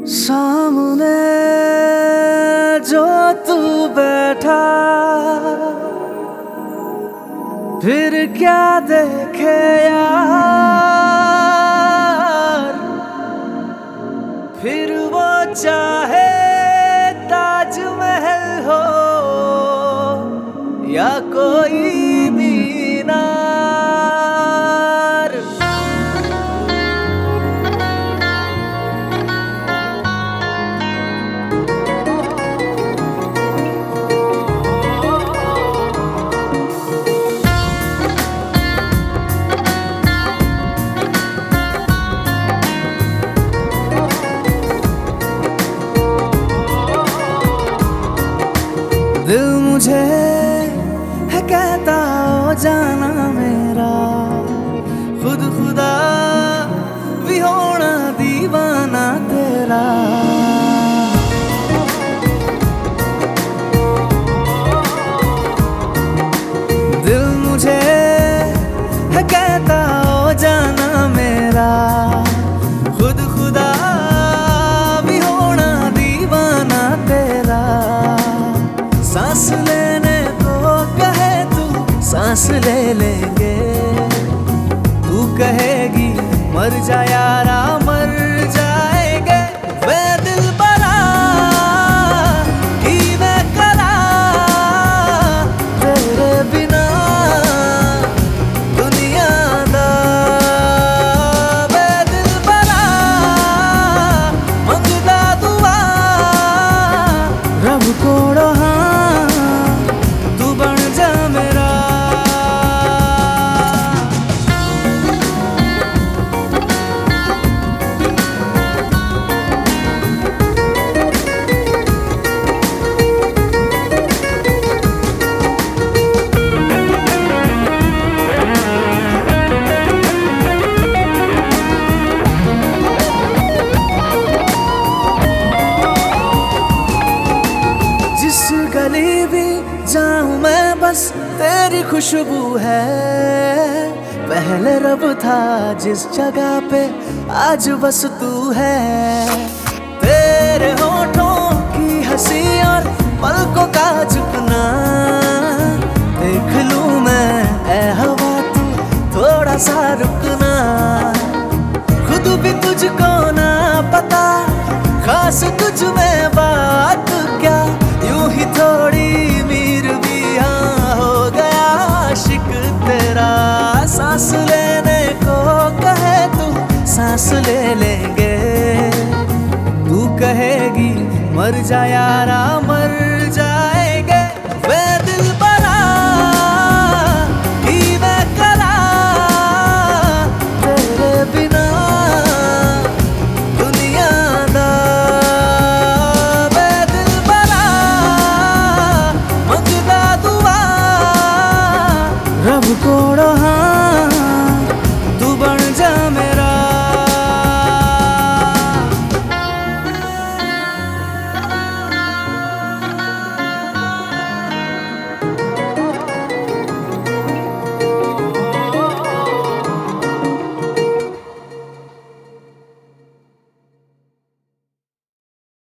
सामने जो तू बैठा फिर क्या देखे यार। फिर वो चाहे ताजमहल हो या कोई मीनार। दिल मुझे है कहता ओ जाना मेरा, खुद खुदा भी होना दीवाना तेरा। दिल मुझे है कहता ओ जाना मेरा, खुद खुदा भी होना दीवाना तेरा। सांस लेने को कहे तू सांस ले लेंगे, तू कहेगी मर जा यारा मर जाएंगे। वे दिल बरा ही मैं करा तेरे बिना दुनिया दा। वे दिल बरा मंगदा दुआ रब कोड़ो गली भी जाऊं मैं बस तेरी खुशबू है। पहले रब था जिस जगह पे आज बस तू है। तेरे होठों की हंसी और पलकों का झुकना देख लूं मैं ऐ हवा तू थोड़ा सा रुकना। खुद भी तुझको ना पता खास तुझ में बात क्या, यूं ही थोड़ी मीर भी हाँ हो गया आशिक तेरा। सांस लेने को कहे तू सांस ले लेंगे, तू कहेगी मर जा यारा मर जाएंगे। वे दिल बरा ही मैं करा तेरे बिना दुनिया दा। रब कोड़ो